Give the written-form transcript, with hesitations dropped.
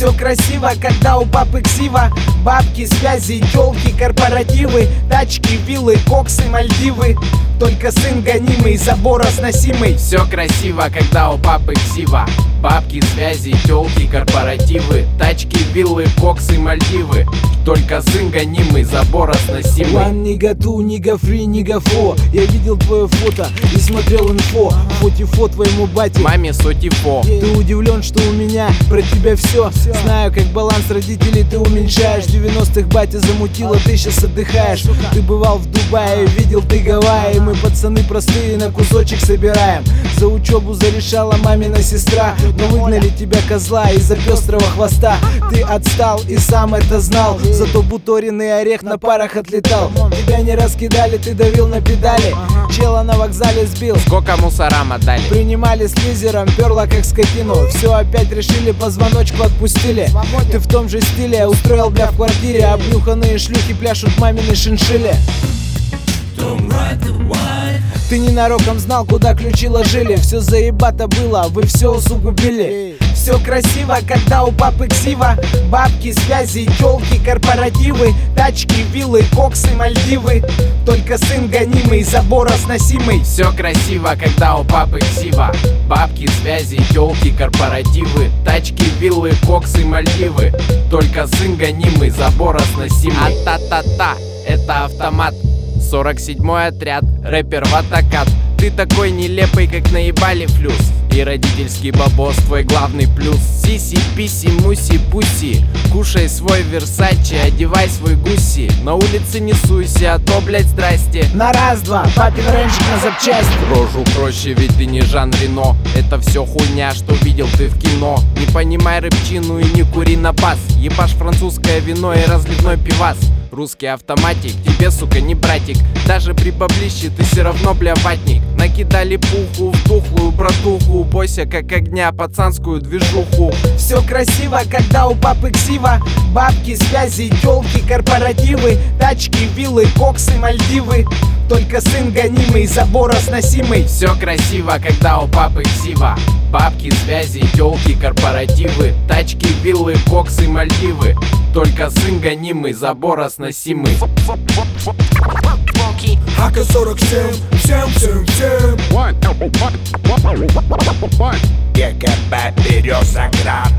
Все красиво, когда у папы ксива. Бабки, связи, тёлки, корпоративы, тачки, виллы, коксы, Мальдивы. Только сын гонимый, забора сносимый. Все красиво, когда у папы ксива. Бабки, связи, тёлки, корпоративы, тачки, виллы, коксы, Мальдивы. Только сын гонимый, забора сносимый. One nigga two, nigga free, nigga four. Я видел твое фото и смотрел инфо. Фотифо твоему бате, Маме сотифо. Ты удивлен, что у меня про тебя все. Знаю, как баланс родителей ты уменьшаешь. В 90-х батя замутила, ты сейчас отдыхаешь. Ты бывал в Дубае, видел ты Гавайи. Мы пацаны простые, на кусочек собираем. За учебу зарешала мамина сестра, но выгнали тебя, козла, из-за пестрого хвоста. Ты отстал и сам это знал, зато буторенный орех на парах отлетал. Тебя не раскидали, ты давил на педали. Чела на вокзале сбил, Сколько мусорам отдали? принимали с лизером, перла как скотину. Все опять решили, позвоночку отпустили. Ты в том же стиле устроил, бля, в квартире. Обнюханные шлюхи пляшут мамины шиншили. Ты ненароком знал, куда ключи ложили. Все заебато было, вы все усугубили. Все красиво, когда у папы ксива. Бабки, связи, тёлки, корпоративы, тачки, виллы, коксы, Мальдивы. Только сын гонимый, забора сносимый. Все красиво, когда у папы ксива. Бабки, связи, тёлки, корпоративы, тачки, виллы, коксы, Мальдивы. Только сын гонимый, забора сносимый. А-та-та-та, это автомат. 47-й отряд, рэпер Ватакат. Ты такой нелепый, как наебали флюс. И родительский бабос твой главный плюс. Сиси, писи, муси, пуси. Кушай свой Версачи, одевай свой гуси. На улице не суйся, а то, блять, здрасте. На раз-два, папин ренчик на запчасти. Рожу проще, ведь ты не Жан Рено. Это все хуйня, что видел ты в кино. Не понимай рыбчину и не кури на бас. Ебашь французское вино и разливной пивас. Русский автоматик, тебе, сука, не братик. Даже при баблище ты все равно, бля, ватник. Накидали пуху в тухлую братуху. Бойся как огня, пацанскую движуху. Все красиво, когда у папы ксива. Бабки, связи, тёлки, корпоративы, тачки, виллы, коксы, Мальдивы. Только сын гонимый, забора сносимый. Все красиво, когда у папы ксива. Бабки, связи, тёлки, корпоративы, тачки, виллы, коксы, Мальдивы. Только сын гонимый, забора сносимый. АК-47, всем, всем, всем. ГКБ Березоград.